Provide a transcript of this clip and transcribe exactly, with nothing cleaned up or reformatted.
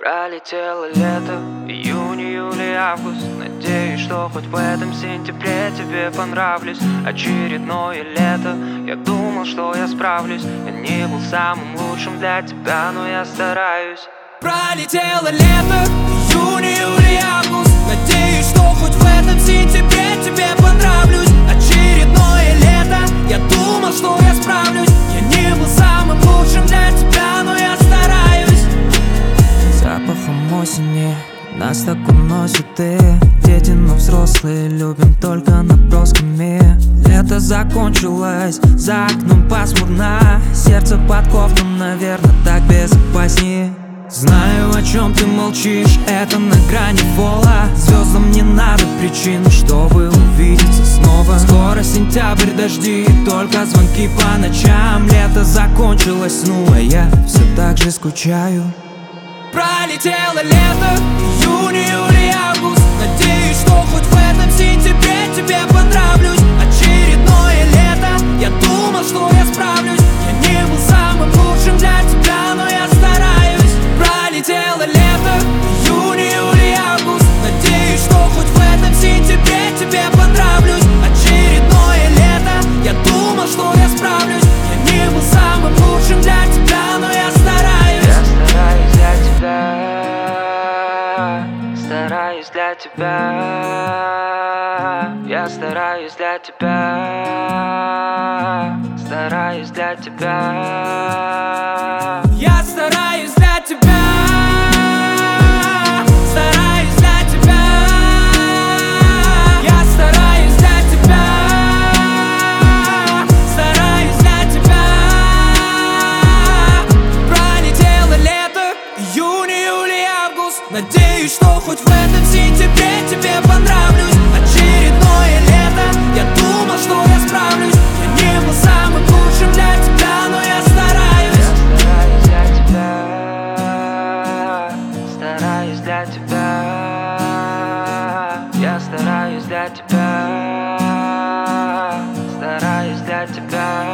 Пролетело лето, июнь, июль, август. Надеюсь, что хоть в этом сентябре тебе понравлюсь. Очередное лето, я думал, что я справлюсь. Я не был самым лучшим для тебя, но я стараюсь. Пролетело лето, июнь, июль, август. Надеюсь, что хоть в этом сентябре тебе понравлюсь. Очередное лето, я думал, что я справлюсь. Я не был самым лучшим для тебя, но я стараюсь. Запахом осени нас так уносит, и дети, но взрослые любим только набросками. Лето закончилось, за окном пасмурно. Сердце под кофту, наверное, так безопаснее. Знаю, о чем ты молчишь, это на грани фола. Звездам не надо причин, чтобы увидеться снова. Скоро сентябрь, дожди, только звонки по ночам. Лето закончилось, ну а я все так же скучаю. Пролетело лето, июнь, июль, август. Надеюсь, что хоть в этом сентябре тебе понравлюсь. Очередное лето, я думал, что я справлюсь. Я не был самым лучшим для тебя, но я стараюсь. Пролетело лето, июнь, июль, август. Надеюсь, что хоть в этом сентябре тебе понравлюсь. Очередное лето, я думал, что я справлюсь. Я не был самым лучшим для тебя, но я стараюсь. Я стараюсь для тебя, стараюсь для тебя. Я стараюсь для тебя, стараюсь для тебя. Я стараюсь для тебя, стараюсь для тебя. Я стараюсь для тебя, стараюсь для тебя. Пролетело лето, июнь, июль, август. Надеюсь, что хоть в этом сентябре тебе понравлюсь. Очередное лето, я думал, что я справлюсь. Я не был самым лучшим для тебя, но я стараюсь. Стараюсь для тебя, я стараюсь для тебя, стараюсь для тебя.